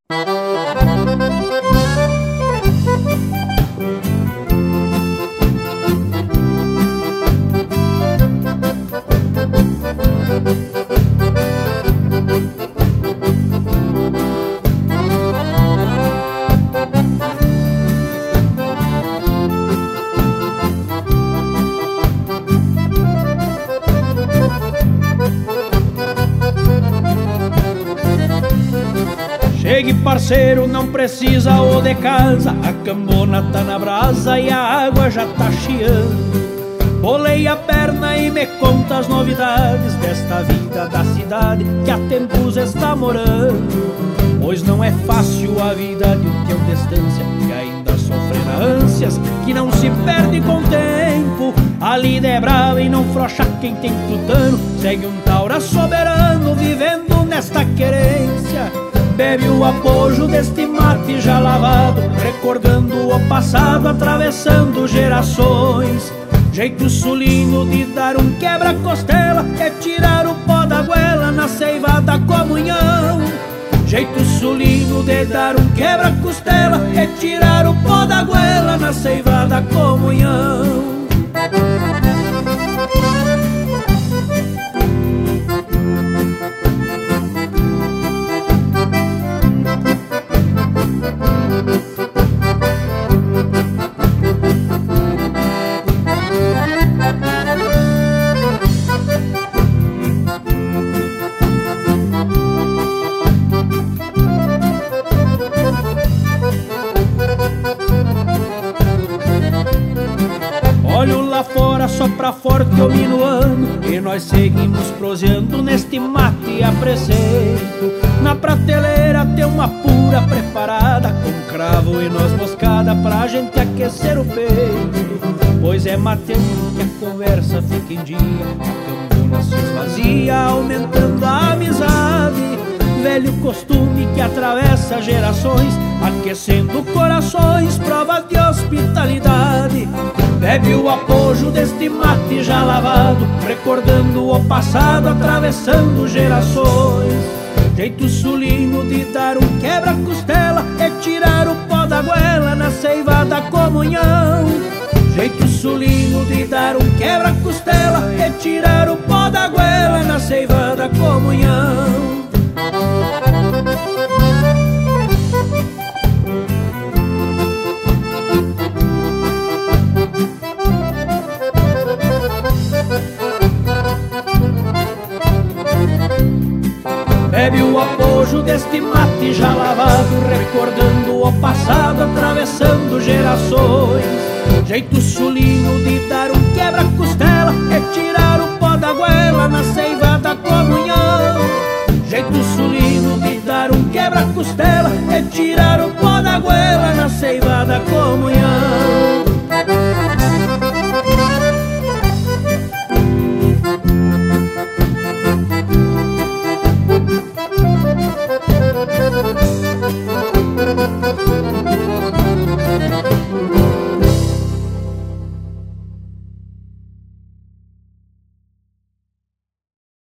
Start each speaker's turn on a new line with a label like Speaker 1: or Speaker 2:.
Speaker 1: Chegue, parceiro, não precisa o de casa, a cambona tá na brasa e a água já tá chiando. Bolei a perna e me conta as novidades desta vida da cidade que há tempos está morando. Pois não é fácil a vida de um teu distância que ainda sofre na ânsias que não se perde com o tempo. A lida é brava e não frouxa quem tem tutano, segue um taura soberano vivendo nesta querência. Bebe o apojo deste mate já lavado, recordando o passado, atravessando gerações. Jeito sulino de dar um quebra-costela é tirar o pó da goela na seiva da comunhão. Jeito sulino de dar um quebra-costela é tirar o pó da goela na seiva da comunhão. Olho lá fora, sopra forte o minuano e nós seguimos proseando neste mate a preceito. Na prateleira tem uma pura preparada com cravo e noz moscada pra gente aquecer o peito. Pois é mateando que a conversa fica em dia, a cambona se esvazia aumentando a amizade. Velho costume que atravessa gerações, aquecendo corações, prova de hospitalidade. Bebe o apojo deste mate já lavado, recordando o passado, atravessando gerações. Jeito sulino de dar um quebra-costela é tirar o pó da goela na seiva da comunhão. Jeito sulino de dar um quebra-costela é tirar o pó da goela na seiva da comunhão. Bebe o apojo deste mate já lavado, recordando o passado, atravessando gerações. Jeito sulino de dar um quebra-costela é tirar o pó da goela na seiva da comunhão. Jeito sulino de dar um quebra-costela é tirar o pó da goela na seiva da comunhão.